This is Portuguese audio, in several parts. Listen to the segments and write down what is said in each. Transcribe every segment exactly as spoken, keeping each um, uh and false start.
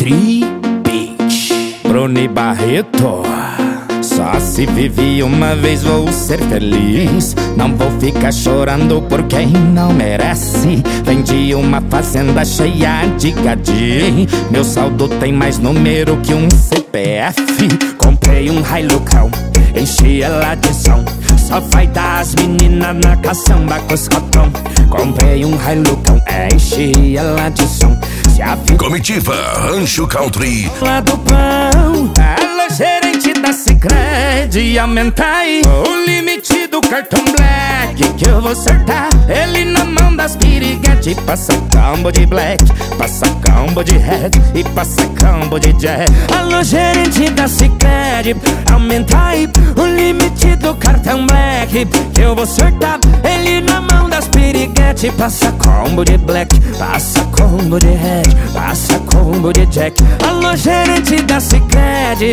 Country Beach. Bruni Barreto. Só se vive uma vez, vou ser feliz. Não vou ficar chorando por quem não merece. Vendi uma fazenda cheia de gadinho. Meu saldo tem mais número que um C P F. Comprei um Hilucão, enchi ela de som. Só vai dar as meninas na caçamba com os cotão. Comprei um Hilucão, enchi ela de som. Se a vida... Comitiva Rancho Country. Lá do pão, alô gerente da Sicredi, aumenta aí o limite do cartão Black, que eu vou acertar ele na mão das piriguete. Passa combo de Black, passa combo de Red e passa combo de Jack. Alô gerente da Sicredi, aumenta aí o limite do cartão Black, que eu vou acertar ele na mão das piriguete. Passa combo de Black, passa combo de Red, passa combo de Jack. Alô gerente da Sicredi,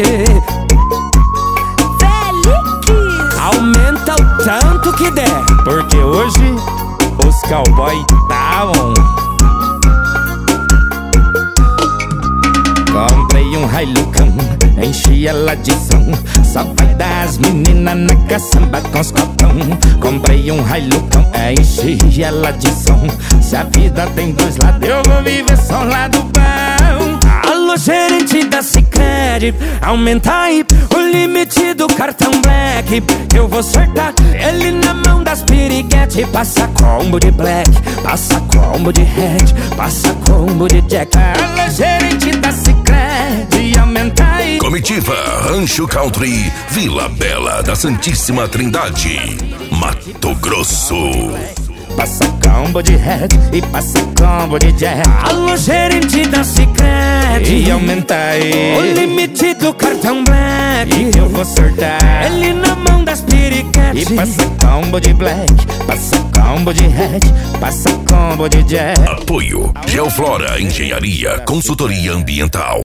aumenta o tanto que der, porque hoje os cowboy tá on. Comprei um Hilucão, enchi ela de som. Só vai dar as meninas na caçamba com os copão. Comprei um Hilucão, enchi ela de som. Se a vida tem dois lados, eu vou viver só um lado bom. Alô gerente da Sicredi, aumenta aí o limite do cartão Black, que eu vou acertar ele na mão das piriguete. Passa combo de Black, passa combo de Red, passa combo de Jack. Alô gerente da Sicredi, aumenta aí. Comitiva Rancho Country, Vila Bela da Santíssima Trindade, Mato Grosso. Passa combo de Red e passa combo de Jack. Alô gerente da Sicredi, aumenta aí o limite do cartão Black, e eu vou acertar ele na mão das piriguete. E passa combo de Black, passa combo de Red, passa combo de Jack. Apoio Geoflora Engenharia, consultoria ambiental.